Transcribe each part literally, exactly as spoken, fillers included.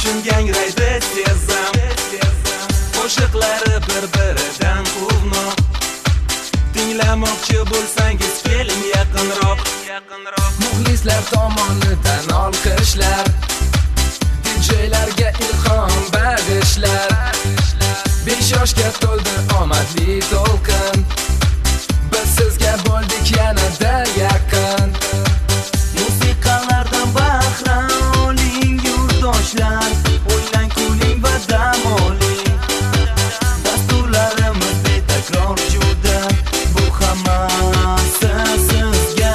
uchun yangraydi sezam. Qo'shiqlari bir-biridan quvnoq. Tinglamoqchi bo'lsangiz keling yaqinroq. Muxlislar tomonidan olqishlar, djeylarga ilhom bag'ishlar. besh yoshga to'ldi omadli to'lqin, biz sizga bo'ldik yanada yaqin. Musiqalardan bahra oling yurtdoshlar, o'ylang kuling va dam oling. Dasturlarimiz betakror juda, bu hammasi sizga.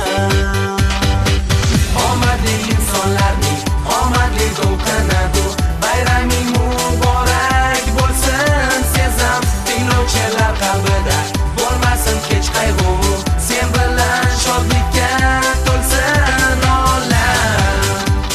Omadli insonlarning omadli to'lqini bu, bayraming muborak bo'lsin sezam. Tinglovchilar qalbida bo'lmasin hech qayg'u, sen bilan shodlikka to'lsin olam.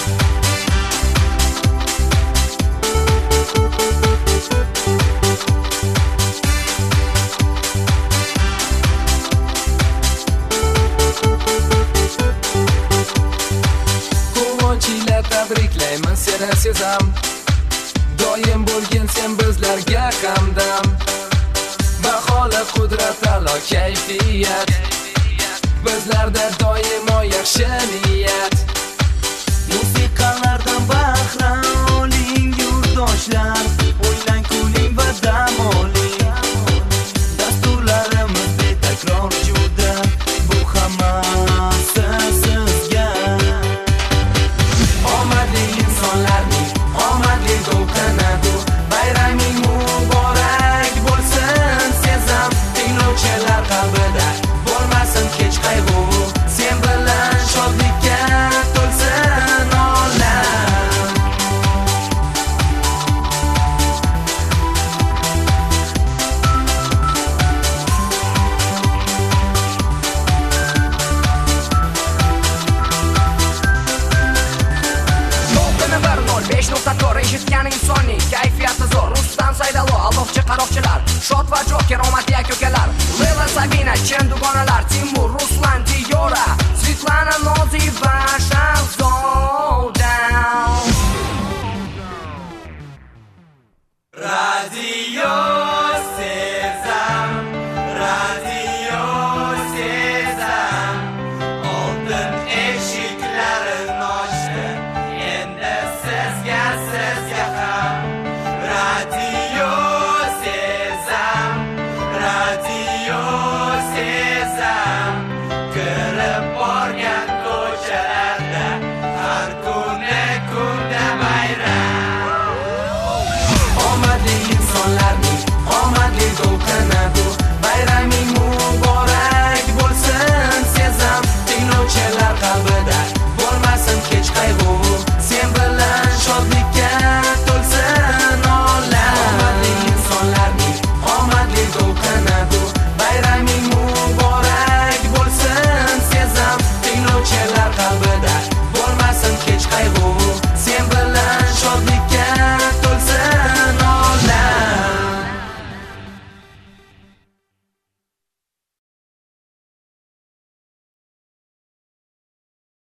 Quvonch ila tabriklayman seni sezam, doim bo'lgin sen bizlarga hamdam. Baholi qudrat a'lo kayfiyat, bizlarda doimo yaxshi niyat. Musiqalardan bahra oling yurtdoshlar, o'ylang kuling va dam oling.